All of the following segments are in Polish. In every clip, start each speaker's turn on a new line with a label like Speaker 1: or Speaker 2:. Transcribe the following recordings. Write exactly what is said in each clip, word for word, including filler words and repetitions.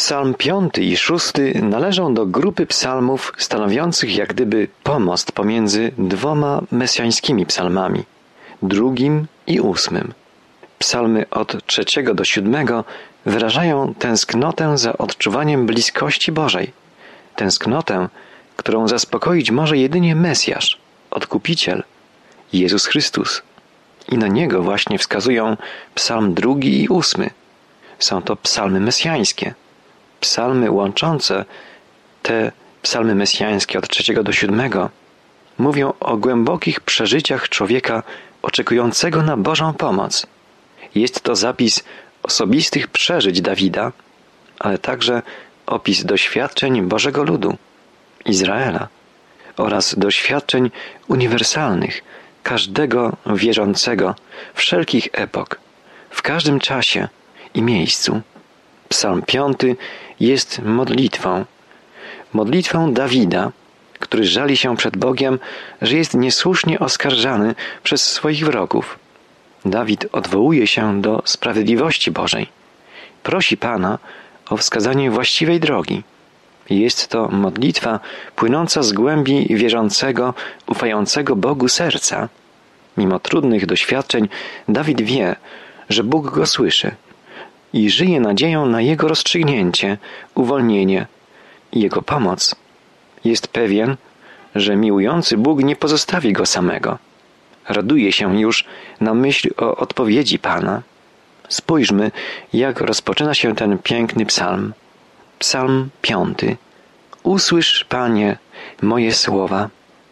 Speaker 1: Psalm piąty i szósty należą do grupy psalmów stanowiących jak gdyby pomost pomiędzy dwoma mesjańskimi psalmami, drugim i ósmym. Psalmy od trzeciego do siódmego wyrażają tęsknotę za odczuwaniem bliskości Bożej, tęsknotę, którą zaspokoić może jedynie Mesjasz, Odkupiciel, Jezus Chrystus. I na Niego właśnie wskazują psalm drugi i ósmy. Są to psalmy mesjańskie. Psalmy łączące te psalmy mesjańskie od trzeciego do siódmego mówią o głębokich przeżyciach człowieka oczekującego na Bożą pomoc. Jest to zapis osobistych przeżyć Dawida, ale także opis doświadczeń Bożego ludu, Izraela, oraz doświadczeń uniwersalnych każdego wierzącego wszelkich epok, w każdym czasie i miejscu. Psalm piąty jest modlitwą. Modlitwą Dawida, który żali się przed Bogiem, że jest niesłusznie oskarżany przez swoich wrogów. Dawid odwołuje się do sprawiedliwości Bożej. Prosi Pana o wskazanie właściwej drogi. Jest to modlitwa płynąca z głębi wierzącego, ufającego Bogu serca. Mimo trudnych doświadczeń Dawid wie, że Bóg go słyszy i żyje nadzieją na Jego rozstrzygnięcie, uwolnienie i Jego pomoc. Jest pewien, że miłujący Bóg nie pozostawi go samego. Raduje się już na myśl o odpowiedzi Pana. Spójrzmy, jak rozpoczyna się ten piękny psalm. Psalm piąty. Usłysz, Panie, moje słowa.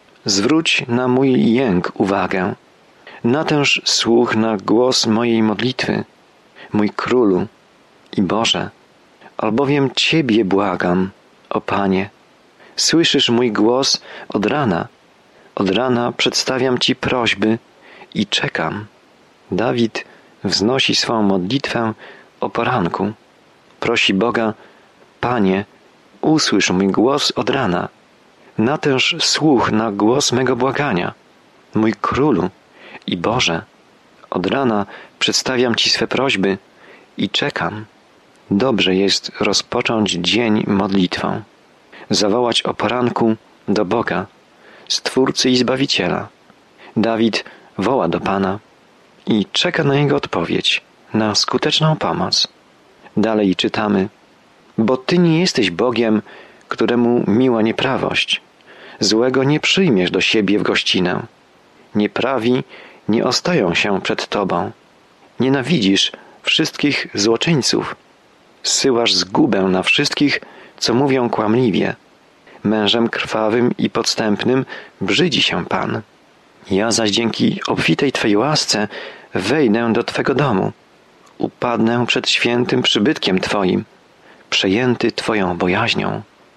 Speaker 1: Zwróć na mój jęk uwagę. Natęż słuch na głos mojej modlitwy, mój Królu i Boże, albowiem Ciebie błagam, o Panie. Słyszysz mój głos od rana. Od rana przedstawiam Ci prośby i czekam. Dawid wznosi swą modlitwę o poranku. Prosi Boga: Panie, usłysz mój głos od rana. Natęż słuch na głos mego błagania. Mój Królu i Boże, od rana przedstawiam Ci swe prośby i czekam. Dobrze jest rozpocząć dzień modlitwą. Zawołać o poranku do Boga, Stwórcy i Zbawiciela. Dawid woła do Pana i czeka na Jego odpowiedź, na skuteczną pomoc. Dalej czytamy: Bo Ty nie jesteś Bogiem, któremu miła nieprawość. Złego nie przyjmiesz do siebie w gościnę. Nieprawi nie ostoją się przed Tobą. Nienawidzisz wszystkich złoczyńców. Zsyłasz zgubę na wszystkich, co mówią kłamliwie. Mężem krwawym i podstępnym brzydzi się Pan. Ja zaś dzięki obfitej Twojej łasce wejdę do Twego domu. Upadnę przed świętym przybytkiem Twoim, przejęty Twoją bojaźnią.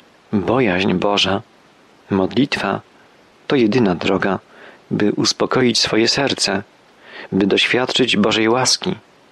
Speaker 1: Bojaźń Boża, modlitwa to jedyna droga, by uspokoić swoje serce, by doświadczyć Bożej łaski.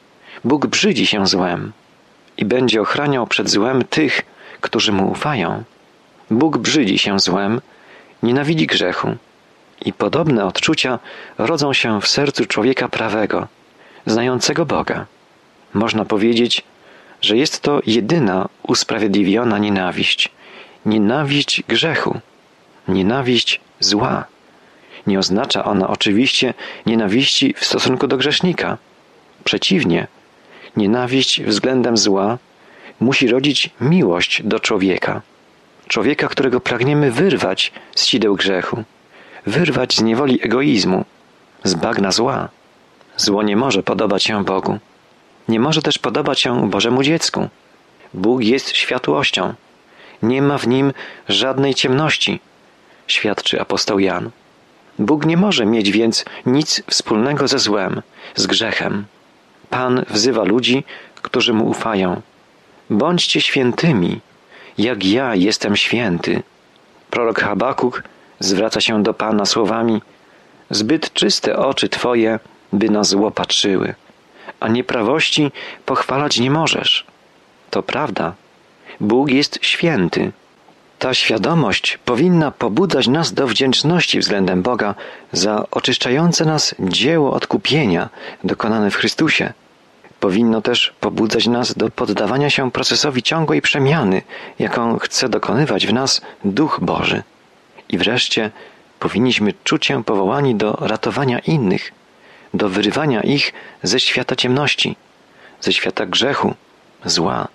Speaker 1: Bóg brzydzi się złem i będzie ochraniał przed złem tych, którzy Mu ufają. Bóg brzydzi się złem, nienawidzi grzechu i podobne odczucia rodzą się w sercu człowieka prawego, znającego Boga. Można powiedzieć, że jest to jedyna usprawiedliwiona nienawiść. Nienawiść grzechu, nienawiść zła. Nie oznacza ona oczywiście nienawiści w stosunku do grzesznika. Przeciwnie, nienawiść względem zła musi rodzić miłość do człowieka. Człowieka, którego pragniemy wyrwać z sideł grzechu, wyrwać z niewoli egoizmu, z bagna zła. Zło nie może podobać się Bogu. Nie może też podobać się Bożemu dziecku. Bóg jest światłością. Nie ma w Nim żadnej ciemności, świadczy apostoł Jan. Bóg nie może mieć więc nic wspólnego ze złem, z grzechem. Pan wzywa ludzi, którzy Mu ufają. Bądźcie świętymi, jak ja jestem święty. Prorok Habakuk zwraca się do Pana słowami: Zbyt czyste oczy Twoje, by na zło patrzyły, a nieprawości pochwalać nie możesz. To prawda. Bóg jest święty. Ta świadomość powinna pobudzać nas do wdzięczności względem Boga za oczyszczające nas dzieło odkupienia dokonane w Chrystusie. Powinno też pobudzać nas do poddawania się procesowi ciągłej przemiany, jaką chce dokonywać w nas Duch Boży. I wreszcie powinniśmy czuć się powołani do ratowania innych, do wyrywania ich ze świata ciemności, ze świata grzechu, zła.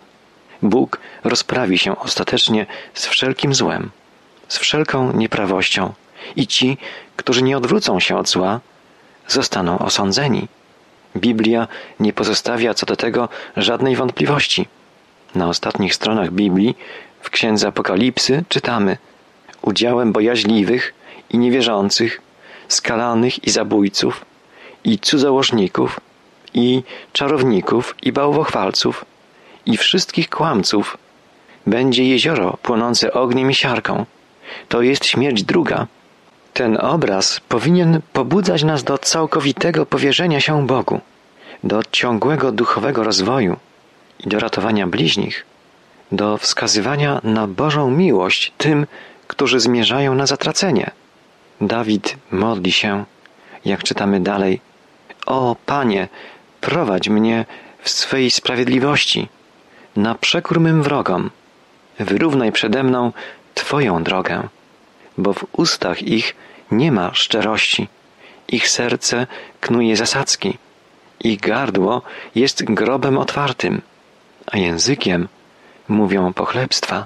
Speaker 1: Bóg rozprawi się ostatecznie z wszelkim złem, z wszelką nieprawością i ci, którzy nie odwrócą się od zła, zostaną osądzeni. Biblia nie pozostawia co do tego żadnej wątpliwości. Na ostatnich stronach Biblii, w Księdze Apokalipsy, czytamy: udziałem bojaźliwych i niewierzących, skalanych i zabójców, i cudzołożników, i czarowników, i bałwochwalców, i wszystkich kłamców będzie jezioro płonące ogniem i siarką. To jest śmierć druga. Ten obraz powinien pobudzać nas do całkowitego powierzenia się Bogu, do ciągłego duchowego rozwoju i do ratowania bliźnich, do wskazywania na Bożą miłość tym, którzy zmierzają na zatracenie. Dawid modli się, jak czytamy dalej: o Panie, prowadź mnie w swej sprawiedliwości, na przekór mym wrogom, wyrównaj przede mną Twoją drogę, bo w ustach ich nie ma szczerości, ich serce knuje zasadzki, ich gardło jest grobem otwartym, a językiem mówią pochlebstwa.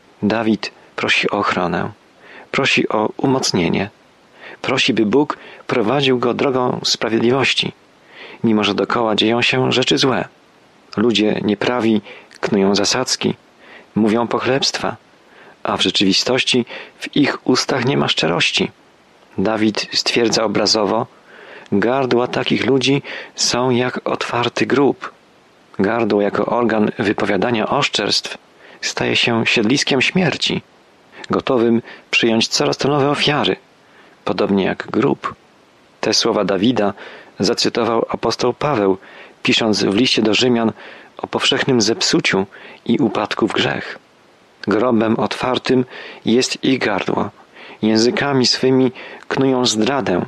Speaker 1: Dawid prosi o ochronę, prosi o umocnienie, prosi, by Bóg prowadził go drogą sprawiedliwości, mimo że dokoła dzieją się rzeczy złe. Ludzie nieprawi knują zasadzki, mówią pochlebstwa, a w rzeczywistości w ich ustach nie ma szczerości. Dawid stwierdza obrazowo: gardła takich ludzi są jak otwarty grób. Gardło jako organ wypowiadania oszczerstw staje się siedliskiem śmierci, gotowym przyjąć coraz to nowe ofiary, podobnie jak grób. Te słowa Dawida zacytował apostoł Paweł, pisząc w liście do Rzymian o powszechnym zepsuciu i upadku w grzech. Grobem otwartym jest ich gardło. Językami swymi knują zdradę.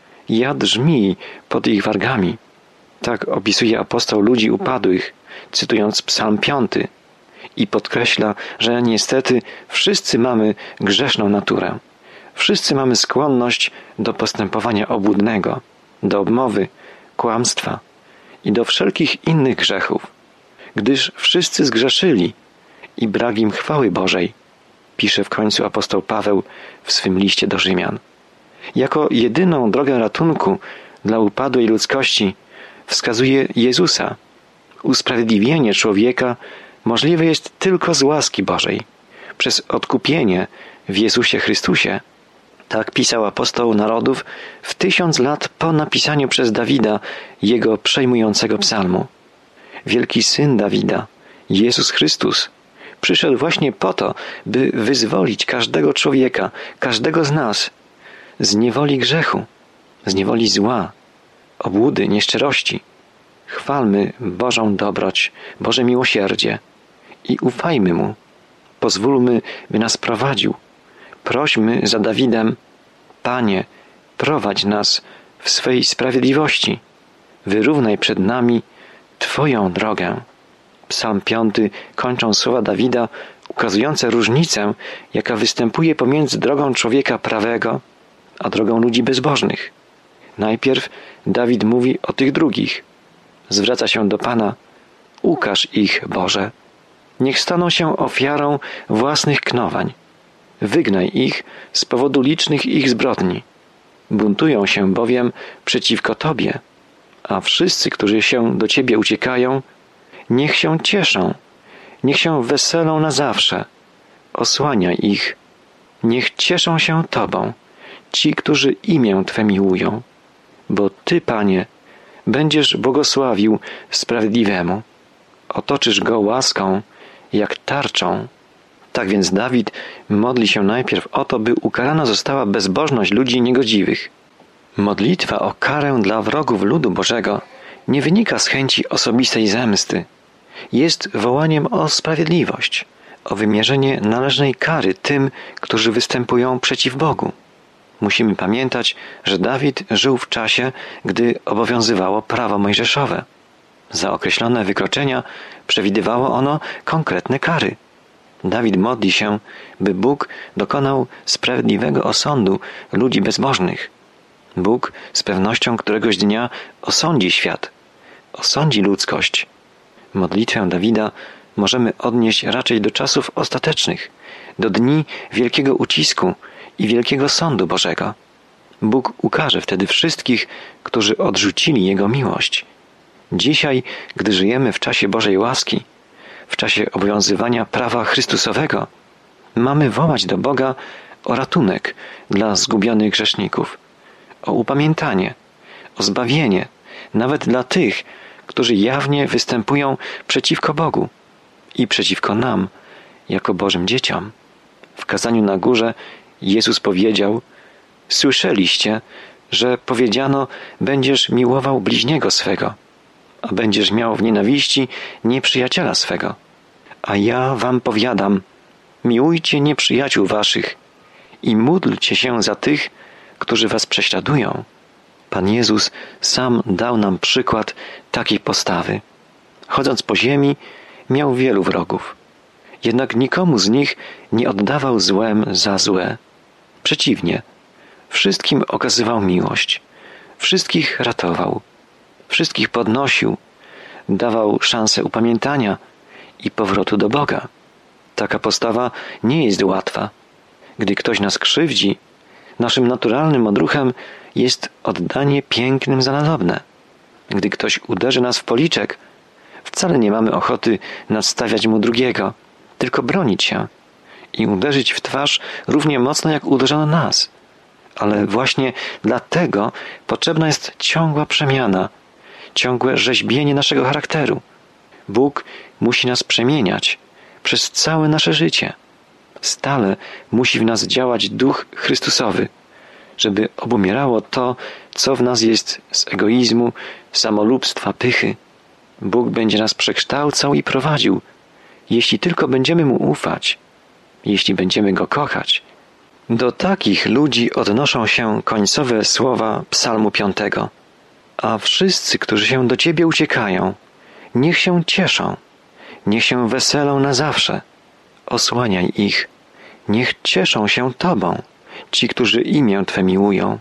Speaker 1: Jad żmii pod ich wargami. Tak opisuje apostoł ludzi upadłych, cytując Psalm piąty, i podkreśla, że niestety wszyscy mamy grzeszną naturę. Wszyscy mamy skłonność do postępowania obłudnego, do obmowy, kłamstwa i do wszelkich innych grzechów, gdyż wszyscy zgrzeszyli i brak im chwały Bożej, pisze w końcu apostoł Paweł w swym liście do Rzymian. Jako jedyną drogę ratunku dla upadłej ludzkości wskazuje Jezusa. Usprawiedliwienie człowieka możliwe jest tylko z łaski Bożej, przez odkupienie w Jezusie Chrystusie. Tak pisał apostoł narodów w tysiąc lat po napisaniu przez Dawida jego przejmującego psalmu. Wielki Syn Dawida, Jezus Chrystus, przyszedł właśnie po to, by wyzwolić każdego człowieka, każdego z nas z niewoli grzechu, z niewoli zła, obłudy, nieszczerości. Chwalmy Bożą dobroć, Boże miłosierdzie i ufajmy Mu. Pozwólmy, by nas prowadził. Prośmy za Dawidem: Panie, prowadź nas w swej sprawiedliwości. Wyrównaj przed nami Twoją drogę. Psalm piąty kończą słowa Dawida ukazujące różnicę, jaka występuje pomiędzy drogą człowieka prawego a drogą ludzi bezbożnych. Najpierw Dawid mówi o tych drugich. Zwraca się do Pana: ukaż ich, Boże. Niech staną się ofiarą własnych knowań. Wygnaj ich z powodu licznych ich zbrodni. Buntują się bowiem przeciwko Tobie, a wszyscy, którzy się do Ciebie uciekają, niech się cieszą, niech się weselą na zawsze. Osłaniaj ich, niech cieszą się Tobą, ci, którzy imię Twe miłują. Bo Ty, Panie, będziesz błogosławił sprawiedliwemu. Otoczysz go łaską, jak tarczą. Tak więc Dawid modli się najpierw o to, by ukarana została bezbożność ludzi niegodziwych. Modlitwa o karę dla wrogów ludu Bożego nie wynika z chęci osobistej zemsty. Jest wołaniem o sprawiedliwość, o wymierzenie należnej kary tym, którzy występują przeciw Bogu. Musimy pamiętać, że Dawid żył w czasie, gdy obowiązywało prawo mojżeszowe. Za określone wykroczenia przewidywało ono konkretne kary. Dawid modli się, by Bóg dokonał sprawiedliwego osądu ludzi bezbożnych. Bóg z pewnością któregoś dnia osądzi świat, osądzi ludzkość. Modlitwę Dawida możemy odnieść raczej do czasów ostatecznych, do dni wielkiego ucisku i wielkiego sądu Bożego. Bóg ukarze wtedy wszystkich, którzy odrzucili Jego miłość. Dzisiaj, gdy żyjemy w czasie Bożej łaski, w czasie obowiązywania prawa Chrystusowego, mamy wołać do Boga o ratunek dla zgubionych grzeszników, o upamiętanie, o zbawienie, nawet dla tych, którzy jawnie występują przeciwko Bogu i przeciwko nam, jako Bożym dzieciom. W kazaniu na górze Jezus powiedział: słyszeliście, że powiedziano, będziesz miłował bliźniego swego, a będziesz miał w nienawiści nieprzyjaciela swego. A ja wam powiadam, miłujcie nieprzyjaciół waszych i módlcie się za tych, którzy was prześladują. Pan Jezus sam dał nam przykład takiej postawy. Chodząc po ziemi, miał wielu wrogów. Jednak nikomu z nich nie oddawał złem za złe. Przeciwnie, wszystkim okazywał miłość, wszystkich ratował, wszystkich podnosił, dawał szansę upamiętania i powrotu do Boga. Taka postawa nie jest łatwa. Gdy ktoś nas krzywdzi, naszym naturalnym odruchem jest oddanie pięknym za nadobne. Gdy ktoś uderzy nas w policzek, wcale nie mamy ochoty nadstawiać mu drugiego, tylko bronić się i uderzyć w twarz równie mocno, jak uderzono nas. Ale właśnie dlatego potrzebna jest ciągła przemiana, ciągłe rzeźbienie naszego charakteru. Bóg musi nas przemieniać przez całe nasze życie. Stale musi w nas działać Duch Chrystusowy, żeby obumierało to, co w nas jest z egoizmu, samolubstwa, pychy. Bóg będzie nas przekształcał i prowadził, jeśli tylko będziemy Mu ufać, jeśli będziemy Go kochać. Do takich ludzi odnoszą się końcowe słowa Psalmu piątego. A wszyscy, którzy się do Ciebie uciekają, niech się cieszą, niech się weselą na zawsze. Osłaniaj ich, niech cieszą się Tobą, ci, którzy imię Twe miłują.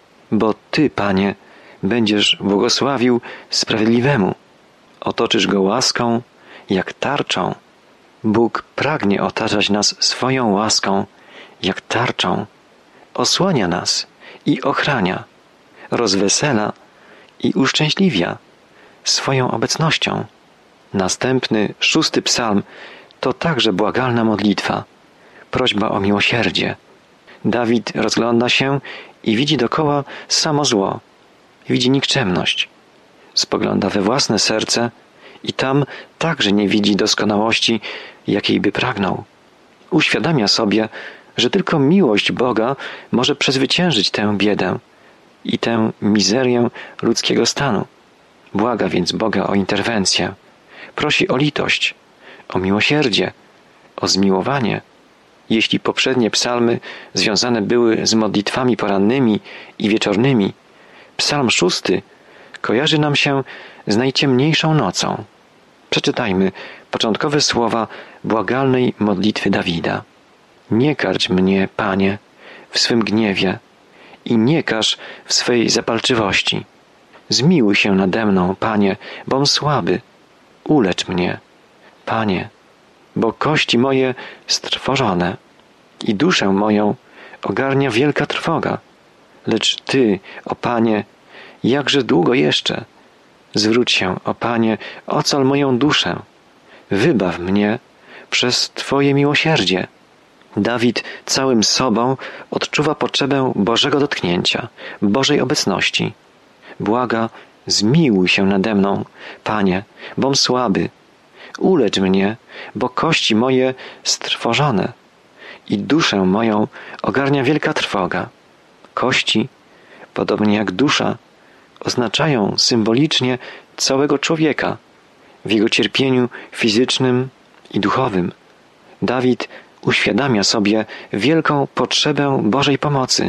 Speaker 1: Bo Ty, Panie, będziesz błogosławił sprawiedliwemu. Otoczysz go łaską, jak tarczą. Bóg pragnie otaczać nas swoją łaską, jak tarczą. Osłania nas i ochrania, rozwesela i uszczęśliwia swoją obecnością. Następny, szósty psalm to także błagalna modlitwa, prośba o miłosierdzie. Dawid rozgląda się i widzi dokoła samo zło, widzi nikczemność. Spogląda we własne serce i tam także nie widzi doskonałości, jakiej by pragnął. Uświadamia sobie, że tylko miłość Boga może przezwyciężyć tę biedę i tę mizerię ludzkiego stanu. Błaga więc Boga o interwencję. Prosi o litość, o miłosierdzie, o zmiłowanie. Jeśli poprzednie psalmy związane były z modlitwami porannymi i wieczornymi, psalm szósty kojarzy nam się z najciemniejszą nocą. Przeczytajmy początkowe słowa błagalnej modlitwy Dawida. Nie karć mnie, Panie, w swym gniewie i nie karz w swej zapalczywości. Zmiłuj się nade mną, Panie, bom słaby. Ulecz mnie, Panie, bo kości moje strwożone i duszę moją ogarnia wielka trwoga. Lecz Ty, o Panie, jakże długo jeszcze? Zwróć się, o Panie, ocal moją duszę. Wybaw mnie przez Twoje miłosierdzie. Dawid całym sobą odczuwa potrzebę Bożego dotknięcia, Bożej obecności. Błaga, zmiłuj się nade mną, Panie, bom słaby. Ulecz mnie, bo kości moje strwożone i duszę moją ogarnia wielka trwoga. Kości, podobnie jak dusza, oznaczają symbolicznie całego człowieka w jego cierpieniu fizycznym i duchowym. Dawid uświadamia sobie wielką potrzebę Bożej pomocy.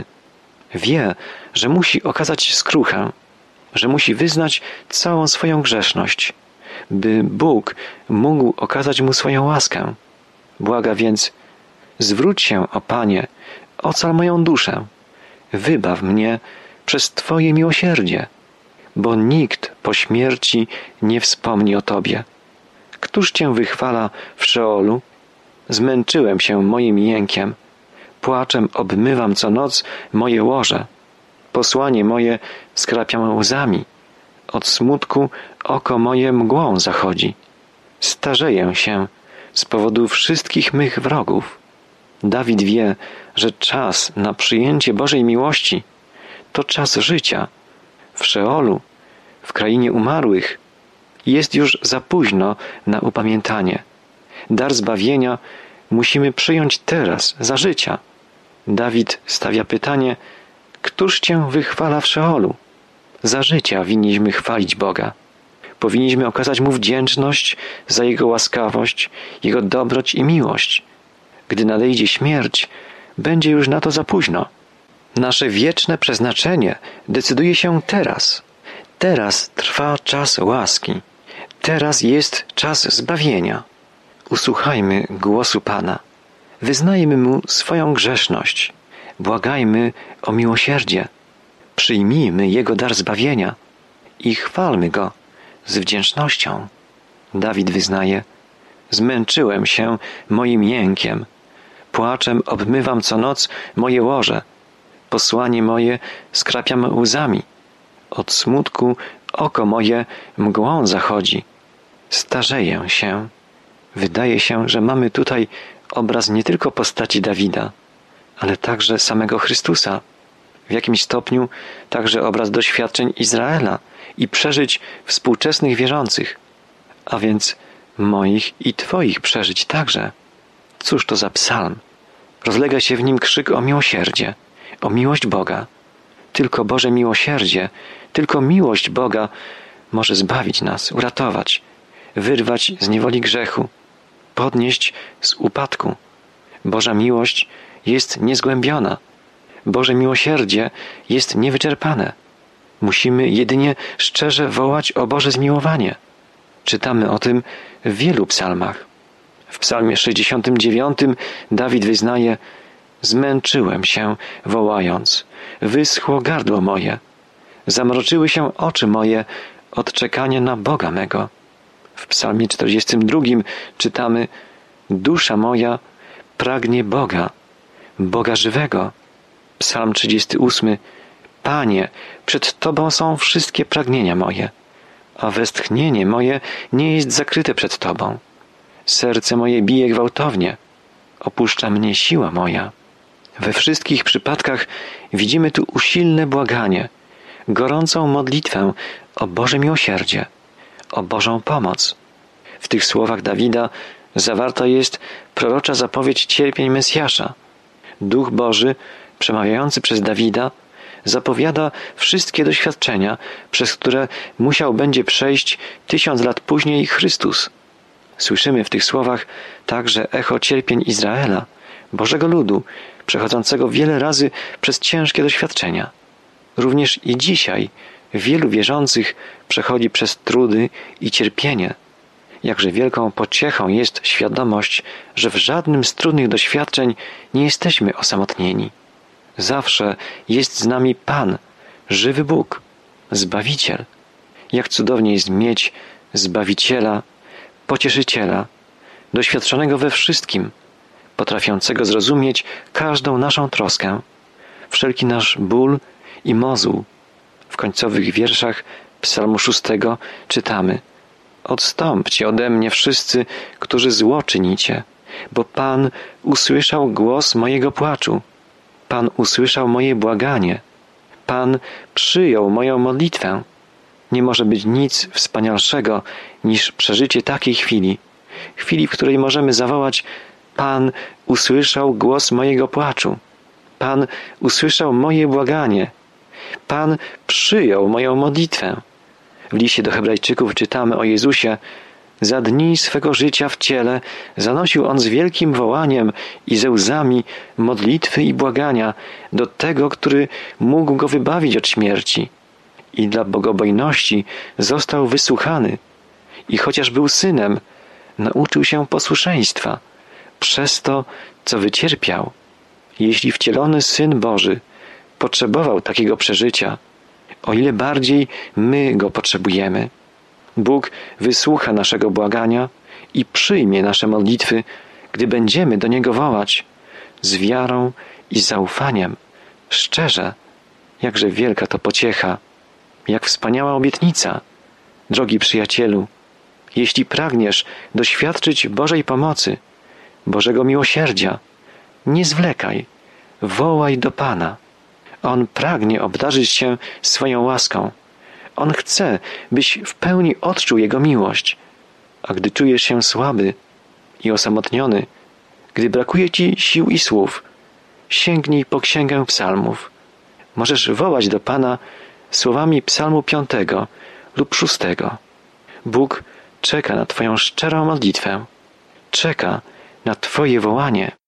Speaker 1: Wie, że musi okazać skruchę, że musi wyznać całą swoją grzeszność, by Bóg mógł okazać mu swoją łaskę. Błaga więc: zwróć się, o Panie, ocal moją duszę, wybaw mnie przez Twoje miłosierdzie, bo nikt po śmierci nie wspomni o Tobie. Któż Cię wychwala w Szeolu? Zmęczyłem się moim jękiem, płaczem obmywam co noc moje łoże, posłanie moje skrapiam łzami, od smutku oko moje mgłą zachodzi. Starzeję się z powodu wszystkich mych wrogów. Dawid wie, że czas na przyjęcie Bożej miłości to czas życia. W Szeolu, w krainie umarłych, jest już za późno na upamiętanie. Dar zbawienia musimy przyjąć teraz, za życia. Dawid stawia pytanie: któż Cię wychwala w Szeolu? Za życia winniśmy chwalić Boga. Powinniśmy okazać Mu wdzięczność za Jego łaskawość, Jego dobroć i miłość. Gdy nadejdzie śmierć, będzie już na to za późno. Nasze wieczne przeznaczenie decyduje się teraz. Teraz trwa czas łaski. Teraz jest czas zbawienia. Usłuchajmy głosu Pana. Wyznajmy Mu swoją grzeszność. Błagajmy o miłosierdzie. Przyjmijmy Jego dar zbawienia i chwalmy Go z wdzięcznością. Dawid wyznaje: zmęczyłem się moim jękiem, płaczem obmywam co noc moje łoże, posłanie moje skrapiam łzami, od smutku oko moje mgłą zachodzi. Starzeję się. Wydaje się, że mamy tutaj obraz nie tylko postaci Dawida, ale także samego Chrystusa. W jakimś stopniu także obraz doświadczeń Izraela i przeżyć współczesnych wierzących, a więc moich i Twoich przeżyć także. Cóż to za psalm? Rozlega się w nim krzyk o miłosierdzie, o miłość Boga. Tylko Boże miłosierdzie, tylko miłość Boga może zbawić nas, uratować, wyrwać z niewoli grzechu, podnieść z upadku. Boża miłość jest niezgłębiona. Boże miłosierdzie jest niewyczerpane. Musimy jedynie szczerze wołać o Boże zmiłowanie. Czytamy o tym w wielu psalmach. W psalmie sześćdziesiątym dziewiątym Dawid wyznaje: zmęczyłem się wołając, wyschło gardło moje, zamroczyły się oczy moje od czekania na Boga mego. W psalmie czterdziestym drugim czytamy: dusza moja pragnie Boga, Boga żywego. Psalm trzydziesty ósmy: Panie, przed Tobą są wszystkie pragnienia moje, a westchnienie moje nie jest zakryte przed Tobą. Serce moje bije gwałtownie, opuszcza mnie siła moja. We wszystkich przypadkach widzimy tu usilne błaganie, gorącą modlitwę o Boże miłosierdzie, o Bożą pomoc. W tych słowach Dawida zawarta jest prorocza zapowiedź cierpień Mesjasza. Duch Boży, przemawiający przez Dawida, zapowiada wszystkie doświadczenia, przez które musiał będzie przejść tysiąc lat później Chrystus. Słyszymy w tych słowach także echo cierpień Izraela, Bożego ludu, przechodzącego wiele razy przez ciężkie doświadczenia. Również i dzisiaj wielu wierzących przechodzi przez trudy i cierpienie. Jakże wielką pociechą jest świadomość, że w żadnym z trudnych doświadczeń nie jesteśmy osamotnieni. Zawsze jest z nami Pan, żywy Bóg, Zbawiciel. Jak cudownie jest mieć Zbawiciela, Pocieszyciela, doświadczonego we wszystkim, potrafiącego zrozumieć każdą naszą troskę, wszelki nasz ból i mozuł. W końcowych wierszach Psalmu szóstego czytamy: odstąpcie ode mnie wszyscy, którzy zło czynicie, bo Pan usłyszał głos mojego płaczu. Pan usłyszał moje błaganie. Pan przyjął moją modlitwę. Nie może być nic wspanialszego niż przeżycie takiej chwili. Chwili, w której możemy zawołać: Pan usłyszał głos mojego płaczu. Pan usłyszał moje błaganie. Pan przyjął moją modlitwę. W liście do Hebrajczyków czytamy o Jezusie: za dni swego życia w ciele zanosił On z wielkim wołaniem i ze łzami modlitwy i błagania do tego, który mógł Go wybawić od śmierci. I dla bogobojności został wysłuchany i chociaż był synem, nauczył się posłuszeństwa przez to, co wycierpiał. Jeśli wcielony Syn Boży potrzebował takiego przeżycia, o ile bardziej my go potrzebujemy. Bóg wysłucha naszego błagania i przyjmie nasze modlitwy, gdy będziemy do Niego wołać z wiarą i zaufaniem, szczerze. Jakże wielka to pociecha, jak wspaniała obietnica. Drogi przyjacielu, jeśli pragniesz doświadczyć Bożej pomocy, Bożego miłosierdzia, nie zwlekaj, wołaj do Pana. On pragnie obdarzyć cię swoją łaską. On chce, byś w pełni odczuł Jego miłość. A gdy czujesz się słaby i osamotniony, gdy brakuje ci sił i słów, sięgnij po księgę psalmów. Możesz wołać do Pana słowami psalmu piątego lub szóstego. Bóg czeka na twoją szczerą modlitwę. Czeka na twoje wołanie.